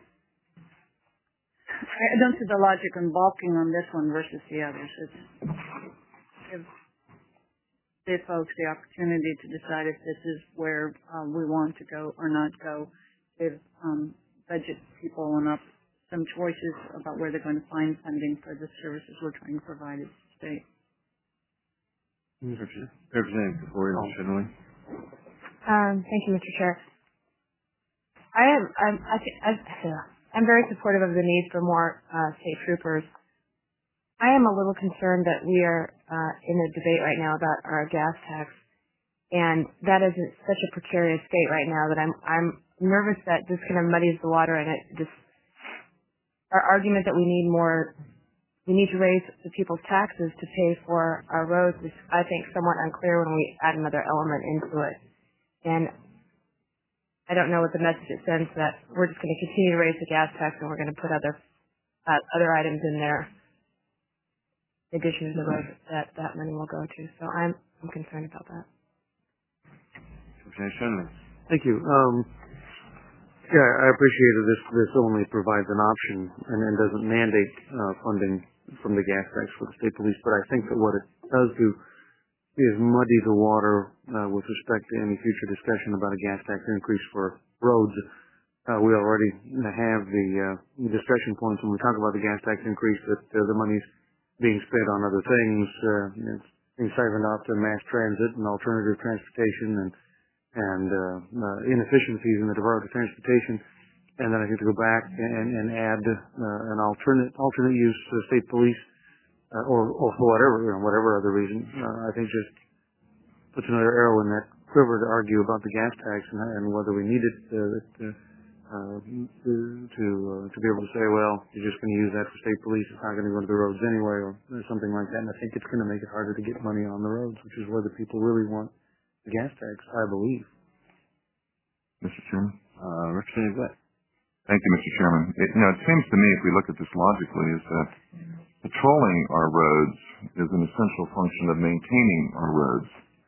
I don't see the logic in balking on this one versus the others. It's give the folks the opportunity to decide if this is where um, we want to go or not go. Give um, budget people enough some choices about where they're going to find funding for the services we're trying to provide as a state. Representative Gloria Shetterly. Um, thank you, Mister Chair. I am, I'm, I think, I, I'm very supportive of the need for more uh, state troopers. I am a little concerned that we are uh, in a debate right now about our gas tax, and that is such a precarious state right now that I'm I'm nervous that this kind of muddies the water, and it just our argument that we need more, we need to raise the people's taxes to pay for our roads is, I think, somewhat unclear when we add another element into it, and I don't know what the message it sends that we're just going to continue to raise the gas tax and we're going to put other uh, other items in there. In addition to the road that that money will go to. So I'm I'm concerned about that. Thank you. Um, yeah, I appreciate that this this only provides an option and, and doesn't mandate uh, funding from the gas tax for the state police. But I think that what it does do is muddy the water uh, with respect to any future discussion about a gas tax increase for roads. Uh, we already have the uh, discussion points when we talk about the gas tax increase that uh, the money's being spent on other things, uh, it's being siphoned off to mass transit and alternative transportation and and uh, uh, inefficiencies in the Department of Transportation. And then I think to go back and, and add uh, an alternate alternate use uh, state police uh, or or for whatever you know, whatever other reason. Uh, I think just puts another arrow in that quiver to argue about the gas tax and, and whether we need it uh, to uh, to to, uh, to be able to say, well, you're just going to use that for state police. It's not going to go to the roads anyway, or, or something like that. And I think it's going to make it harder to get money on the roads, which is where the people really want the gas tax, I believe. Mister Chairman? Uh, Representative Witt. Thank you, Mister Chairman. It, you know, it seems to me, if we look at this logically, is that patrolling our roads is an essential function of maintaining our roads.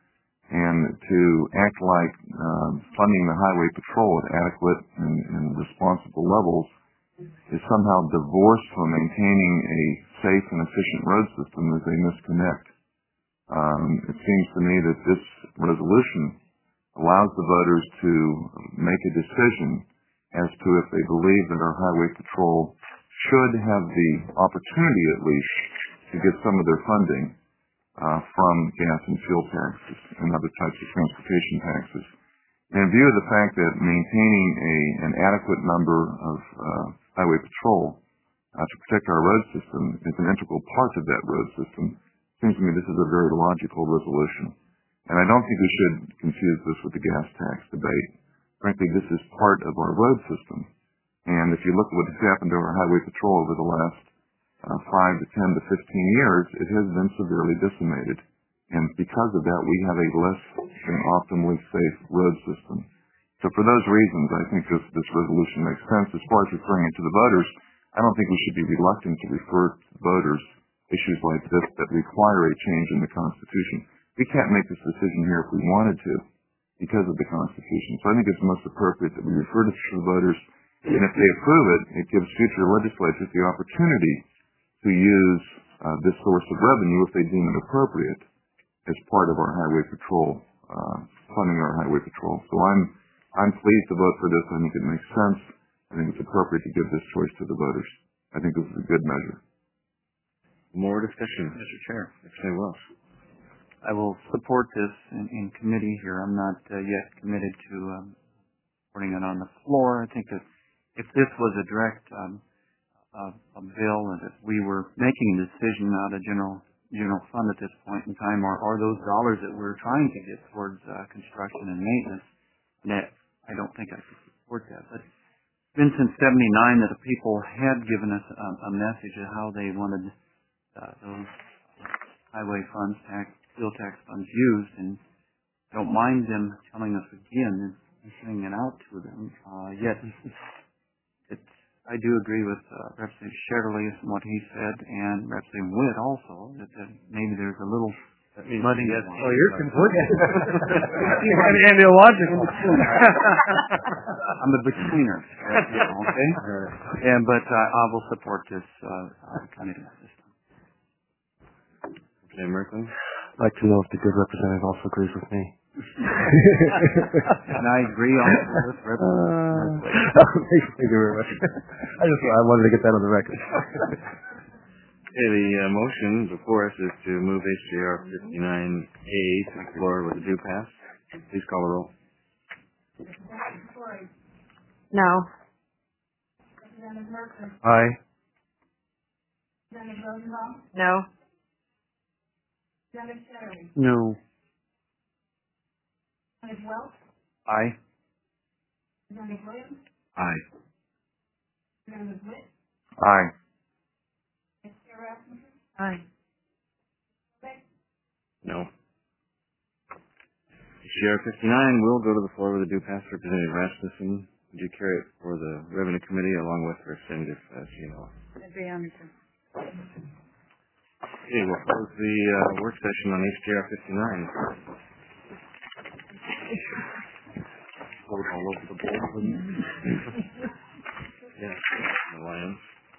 And to act like um, funding the highway patrol at adequate and, and responsible levels is somehow divorced from maintaining a safe and efficient road system is a misconnect. Um, it seems to me that this resolution allows the voters to make a decision as to if they believe that our highway patrol should have the opportunity at least to get some of their funding uh, from gas and fuel taxes and other types of transportation taxes. And in view of the fact that maintaining a, an adequate number of uh, highway patrol uh, to protect our road system is an integral part of that road system, it seems to me this is a very logical resolution. And I don't think we should confuse this with the gas tax debate. Frankly, this is part of our road system. And if you look at what has happened to our highway patrol over the last uh, five to ten to fifteen years, it has been severely decimated. And because of that, we have a less than optimally safe road system. So for those reasons, I think this, this resolution makes sense. As far as referring it to the voters, I don't think we should be reluctant to refer to voters issues like this that require a change in the Constitution. We can't make this decision here if we wanted to because of the Constitution. So I think it's most appropriate that we refer this to the voters, and if they approve it, it gives future legislatures the opportunity to use uh, this source of revenue if they deem it appropriate as part of our highway patrol, uh, funding our highway patrol. So I'm I'm pleased to vote for this. I think it makes sense. I think it's appropriate to give this choice to the voters. I think this is a good measure. More discussion. Mister Chair. Representative Wells. I will support this in, in committee here. I'm not uh, yet committed to um, putting it on the floor. I think that if this was a direct um, uh, a bill and if we were making a decision out of general general fund at this point in time, or, or those dollars that we're trying to get towards uh, construction and maintenance, that I don't think I could support that. But it's been since seventy-nine that the people had given us a, a message of how they wanted uh, those highway funds, tax, fuel tax funds used, and I don't mind them telling us again and saying it out to them. Uh, yet, it's, I do agree with uh, Representative Shetterly and what he said, and Representative Witt also, that, that maybe there's a little muddy. Yes. Oh, you're conflicted. and, and illogical. I'm a betweener, okay? And but uh, I will support this uh, kind of system. Okay, Merkley. I'd like to know if the good representative also agrees with me. And I agree also with Representative Merkley. Thank you very much. I just I wanted to get that on the record. Okay, the uh, motion before us is to move H J R fifty-nine A to the floor with a due pass. Please call the roll. No. Aye. No. No. Aye. Aye. Aye. Aye. No. H J R fifty-nine will go to the floor with a due pass. Representative Rasmussen, would you carry it for the Revenue Committee along with Representative uh, Gianola? I'd be honored to. Okay, we'll close the uh, work session on H J R fifty-nine. Vote all over the board. Yeah, the Lions.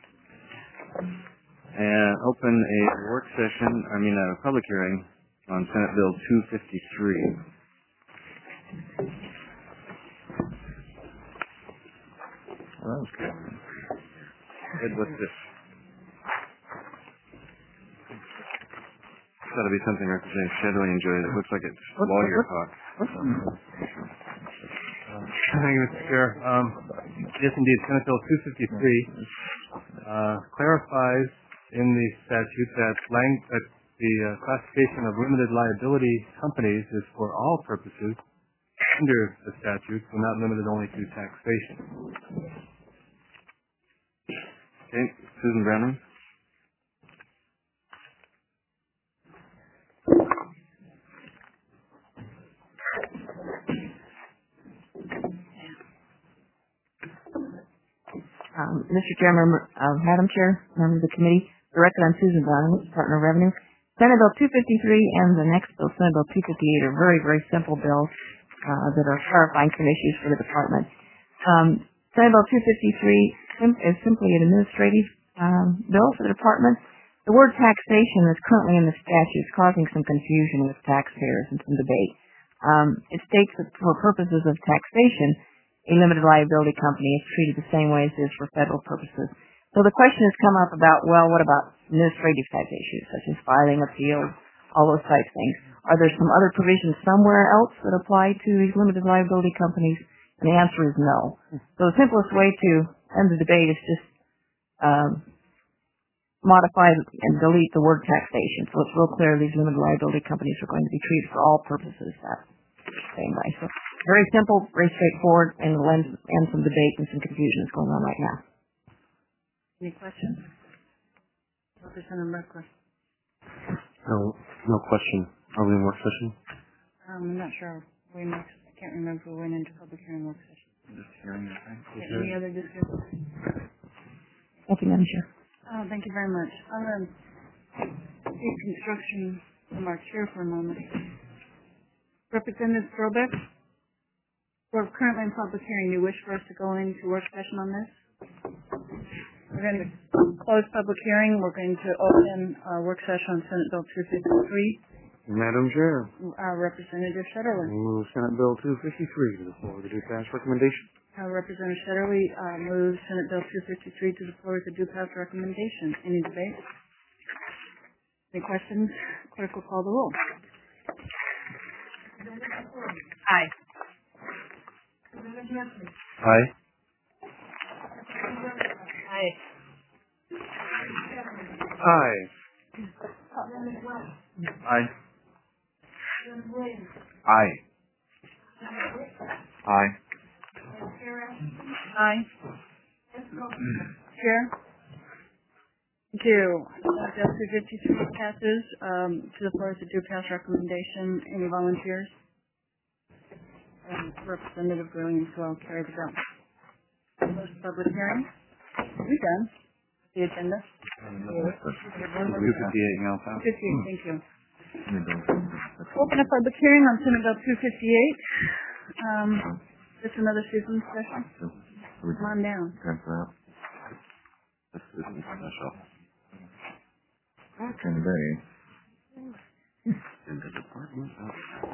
And open a work session, I mean a public hearing on Senate Bill two fifty-three. Well, that was good. Good, what's this? It's got to be something Representative Shedley enjoyed. It looks like it's lawyer talk. Thank you, Mister Chair. Um, yes, indeed, Senate Bill two fifty-three uh, clarifies in the statute that, lang- that the uh, classification of limited liability companies is for all purposes under the statute, so not limited only to taxation. Okay, Susan Browning. Um, Mister Chairman, uh, Madam Chair, members of the committee, the record on Susan Browning, Partner of Revenue. Senate Bill two fifty-three and the next bill, Senate Bill two fifty-eight, are very, very simple bills uh, that are clarifying some issues for the department. Um, Senate Bill two fifty-three sim- is simply an administrative um, bill for the department. The word taxation is currently in the statute is causing some confusion with taxpayers and some debate. Um, it states that for purposes of taxation, a limited liability company is treated the same way as it is for federal purposes. So the question has come up about, well, what about administrative type issues, such as filing appeals, all those type things? Are there some other provisions somewhere else that apply to these limited liability companies? And the answer is no. So the simplest way to end the debate is just um, modify and delete the word taxation. So it's real clear these limited liability companies are going to be treated for all purposes that same way. So very simple, very straightforward, and will end, end some debate and some confusion that's going on right now. Any questions? Representative Merkley. No, no question. Are we in work session? Um, I'm not sure. We next, I can't remember if we went into public hearing work session. Just hearing, I think. Yeah, any other discussion? Thank you, Madam Chair. Oh, thank you very much. I'm going to take construction from our chair for a moment. Representative Strobeck, we're currently in public hearing. Do you wish for us to go into work session on this? We're going to close public hearing. We're going to open our work session on Senate Bill two fifty-three. Madam Chair. Uh, Representative Shetterly. Move Senate Bill two fifty-three to the floor to do pass recommendation. Uh, Representative Shetterly uh, moves Senate Bill two fifty-three to the floor to do pass recommendation. Any debate? Any questions? Clerk will call the roll. Aye. Aye. Aye. Aye. Aye. Aye. Aye. Aye. Chair? Thank you. Bill two fifty-three passes um, to the floor as a due pass recommendation. Any volunteers? Um, Representative Grilling as well carry the bill. Close public hearing. We done. The agenda. two fifty-eight, you know, two fifty-eight, thank you. Open up public hearing on Senate Bill two fifty-eight. Um, this is another citizen session. Come on down. This is special. Back in the day. In the department of...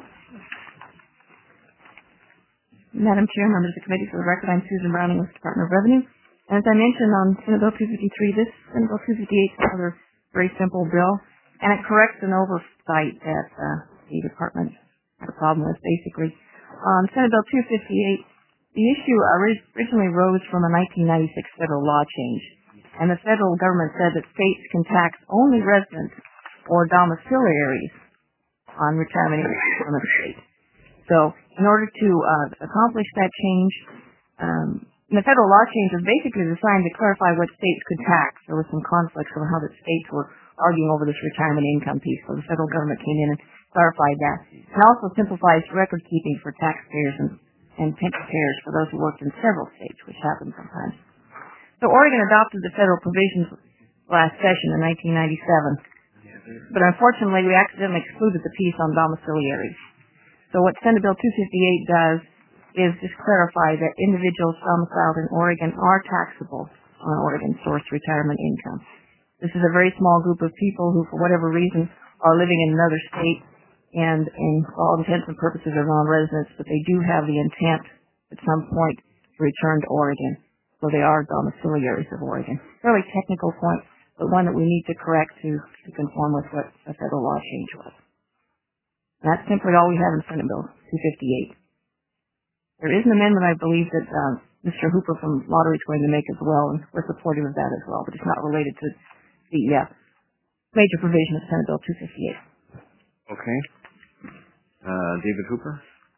Madam Chair, members of the committee, for the record, I'm Susan Browning with the Department of Revenue. And as I mentioned on Senate Bill two fifty-three, this Senate Bill two fifty-eight is another very simple bill, and it corrects an oversight that uh, the department had a problem with, basically. On Senate Bill two fifty-eight, the issue originally arose from a nineteen ninety-six federal law change, and the federal government said that states can tax only residents or domiciliaries on retirement income from the state. So in order to uh, accomplish that change, um, the federal law change was basically designed to clarify what states could tax. There was some conflicts over how the states were arguing over this retirement income piece, so the federal government came in and clarified that. It also simplifies record keeping for taxpayers and, and pension payers for those who worked in several states, which happens sometimes. So Oregon adopted the federal provisions last session in nineteen ninety-seven, but unfortunately we accidentally excluded the piece on domiciliaries. So what Senate Bill two fifty-eight does is just clarify that individuals domiciled in Oregon are taxable on Oregon source retirement income. This is a very small group of people who, for whatever reason, are living in another state and, in all intents and purposes, are non-residents, but they do have the intent at some point to return to Oregon. So they are domiciliaries of Oregon. Fairly technical point, but one that we need to correct to, to conform with what a federal law change was. And that's simply all we have in Senate Bill two fifty-eight. There is an amendment, I believe, that uh, Mister Hooper from Lottery is going to make as well, and we're supportive of that as well, but it's not related to the uh, major provision of Senate Bill two fifty-eight. Okay. Uh, David Hooper?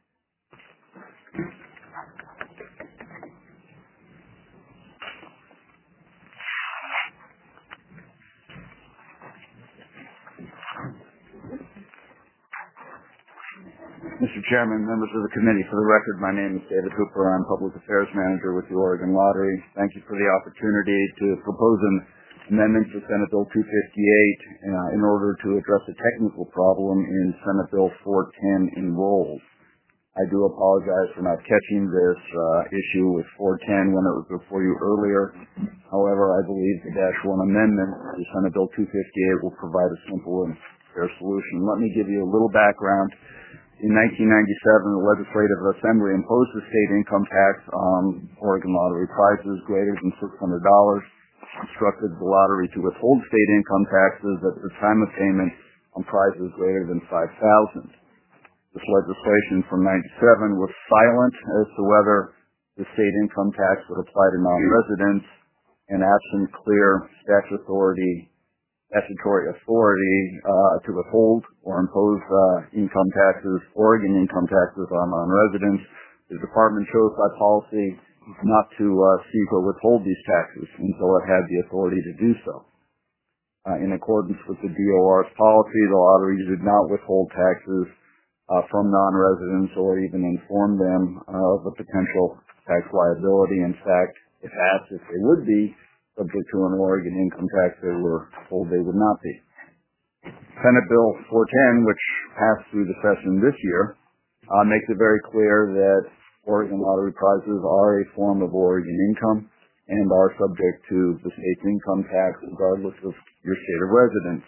Mister Chairman, members of the committee, for the record, my name is David Hooper. I'm Public Affairs Manager with the Oregon Lottery. Thank you for the opportunity to propose an amendment to Senate Bill two fifty-eight uh, in order to address a technical problem in Senate Bill four ten enrolls. I do apologize for not catching this uh, issue with four ten when it was before you earlier. However, I believe the Dash one amendment to Senate Bill two fifty-eight will provide a simple and fair solution. Let me give you a little background. In nineteen ninety-seven, the Legislative Assembly imposed a state income tax on Oregon Lottery prizes greater than six hundred dollars, instructed the lottery to withhold state income taxes at the time of payment on prizes greater than five thousand dollars. This legislation from ninety-seven was silent as to whether the state income tax would apply to non-residents, and absent clear statutory authority statutory authority uh, to withhold or impose uh, income taxes, Oregon income taxes on non-residents. The department chose by policy not to uh, seek or withhold these taxes until it had the authority to do so. Uh, in accordance with the D O R's policy, the lottery did not withhold taxes uh, from non-residents or even inform them of the potential tax liability. In fact, if asked if they would be subject to an Oregon income tax, they were told they would not be. Senate Bill four ten, which passed through the session this year, uh, makes it very clear that Oregon lottery prizes are a form of Oregon income and are subject to the state's income tax regardless of your state of residence.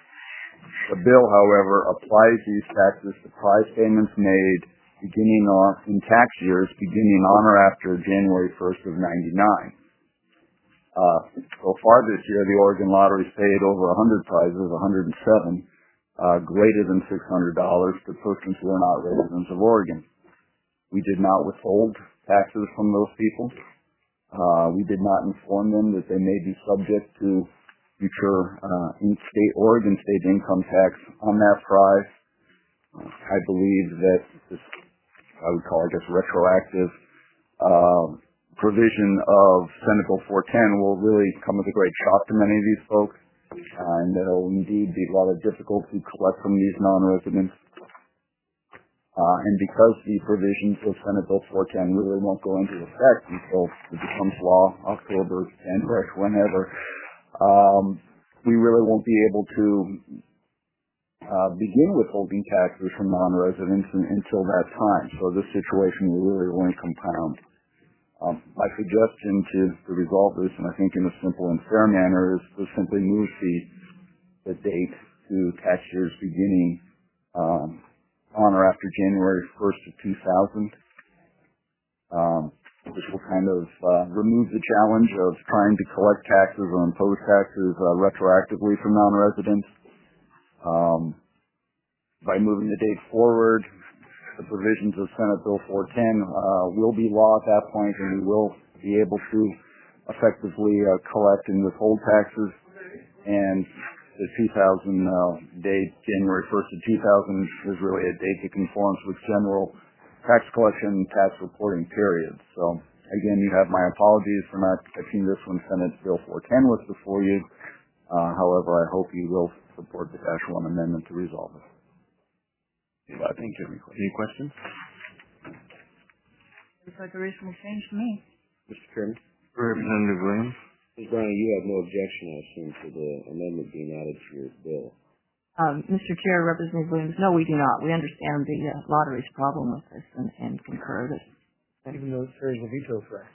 The bill, however, applies these taxes to prize payments made beginning on, in tax years beginning on or after January first of ninety-nine. Uh, so far this year, the Oregon Lottery's paid over one hundred prizes, one hundred seven, uh, greater than six hundred dollars to persons who are not residents of Oregon. We did not withhold taxes from those people. Uh, we did not inform them that they may be subject to future uh, in-state Oregon state income tax on that prize. Uh, I believe that this, I would call it just retroactive uh, provision of Senate Bill four ten will really come as a great shock to many of these folks, uh, and that it will indeed be rather difficult to collect from these non-residents. Uh, and because the provisions of Senate Bill four ten really won't go into effect until it becomes law, October, January, whenever, um, we really won't be able to uh, begin withholding taxes from non-residents in, until that time. So this situation will really only compound. Um, my suggestion to, to resolve this, and I think in a simple and fair manner, is to simply move the, the date to tax years beginning um, on or after January first of two thousand. Um, this will kind of uh, remove the challenge of trying to collect taxes or impose taxes uh, retroactively from non-residents. Um, by moving the date forward, the provisions of Senate Bill four ten uh, will be law at that point, and we will be able to effectively uh, collect and withhold taxes. And the two thousand uh, date, January first of two thousand, is really a date that conforms with general tax collection and tax reporting periods. So, again, you have my apologies for not catching this when Senate Bill four ten was before you. Uh, however, I hope you will support the Dash one amendment to resolve it. I think any questions. Any questions? Looks like a reasonable change to me. Mister Chairman? Representative Williams? Miz Browning, you have no objection, I assume, to the amendment being added to your bill. Um, Mister Chair, Representative Williams, no, we do not. We understand the uh, lottery's problem with this and, and concur that. Even though it carries a veto threat.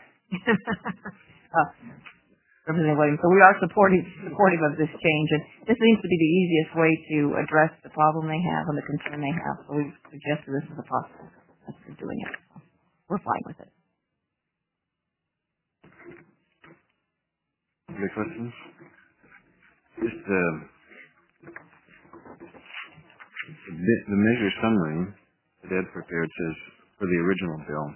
uh, Representative Williams, so we are supportive, supportive of this change, and this seems to be the easiest way to address the problem they have and the concern they have, so we've suggested this as a possible method for doing it. So we're fine with it. Any questions? Just uh, the, the measure summary that Ed prepared says, for the original bill,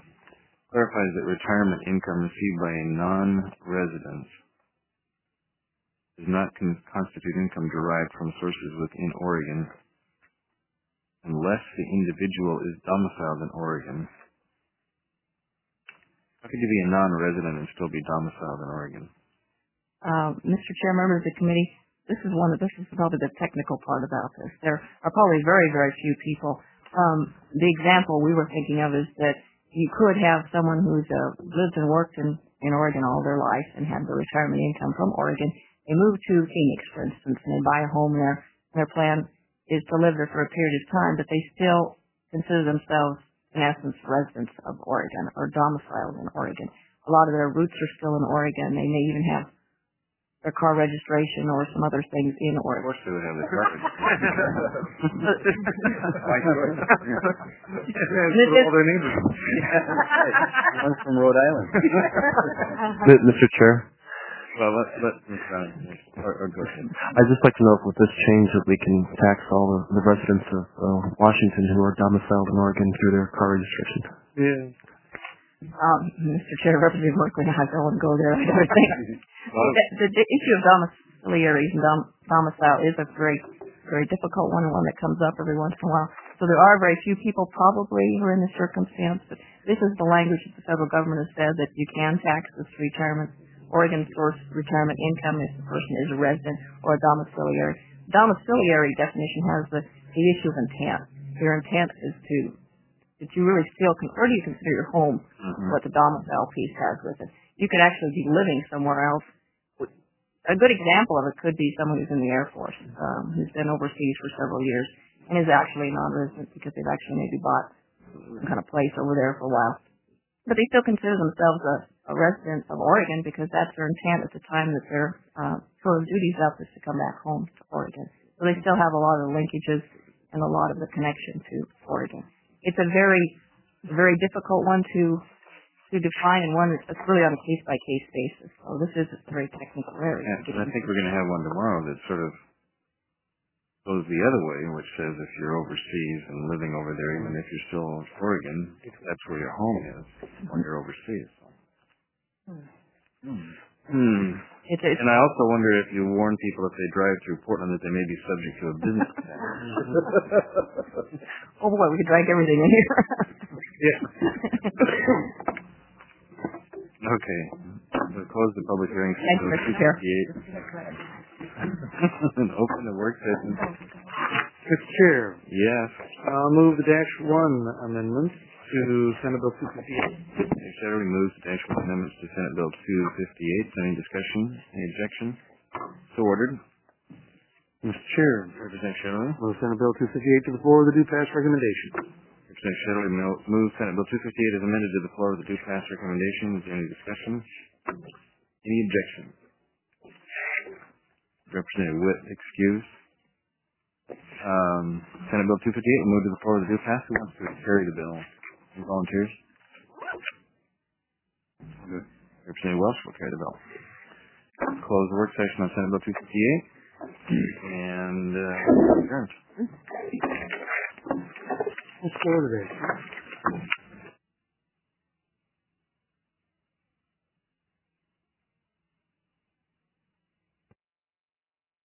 clarifies that retirement income received by a non-resident does not con- constitute income derived from sources within Oregon unless the individual is domiciled in Oregon. How could you be a non-resident and still be domiciled in Oregon? Uh, Mister Chair, members of the committee, this is one of this is probably the technical part about this. There are probably very, very few people. Um, the example we were thinking of is that you could have someone who's uh, lived and worked in, in Oregon all their life and had their retirement income from Oregon. They move to Phoenix, for instance, and they buy a home there. Their plan is to live there for a period of time, but they still consider themselves, in essence, residents of Oregon or domiciled in Oregon. A lot of their roots are still in Oregon. They may even have their car registration or some other things in Oregon. Of course they would have their car registration. all their neighbors. One from Rhode Island. Mister Chair, Well, let, let, or, or go ahead. I'd just like to know if with this change that we can tax all the, the residents of uh, Washington who are domiciled in Oregon through their car registration. Yeah. Um, Mister Chair, Representative Merkley, I don't want to go there. I don't think. the, the, the issue of domiciliaries and dom, domicile is a very, very difficult one and one that comes up every once in a while. So there are very few people probably who are in this circumstance, but this is the language that the federal government has said that you can tax this retirement, Oregon source retirement income if the person is a resident or a domiciliary. Domiciliary definition has the, the issue of intent. Your intent is to that you really still can, or do you consider your home mm-hmm. what the domicile piece has with it? You could actually be living somewhere else. A good example of it could be someone who's in the Air Force, um, who's been overseas for several years and is actually non-resident because they've actually maybe bought some kind of place over there for a while. But they still consider themselves a, a resident of Oregon because that's their intent at the time that their uh, tour of duty's up is to come back home to Oregon. So they still have a lot of linkages and a lot of the connection to Oregon. It's a very, very difficult one to to define, and one that's really on a case-by-case basis. So this is a very technical area. Yeah, I think we're going to have one tomorrow that sort of goes the other way, which says if you're overseas and living over there, even if you're still in Oregon, that's where your home is when you're overseas. Hmm. Hmm. It's, it's, and I also wonder if you warn people if they drive through Portland that they may be subject to a business tax. Oh boy, we could drag everything in here. Yeah. Okay. We'll close the public hearing. Thank you, Mister Chair. And open the work session. Mister Chair. Yes. I'll move the dash one amendments to Senate Bill two fifty-eight. Chair Shetterly moves the dash one amendments to Senate Bill two fifty-eight. Any discussion? Any objection? So ordered. Mister Chair. Representative Shetterly. Move Senate Bill two fifty-eight to the floor with the due pass recommendation. Representative Shetterly moves Senate Bill two fifty-eight as amended to the floor with the due pass recommendation. Is there any discussion? Any objection? Representative Witt excused. Um, Senate Bill two fifty-eight will move to the floor with the due pass. Who wants to carry the bill? Any volunteers? Good. Representative Welch will carry the bill. Close the work session on Senate Bill two fifty-eight. And uh, adjourned. Let's go to this.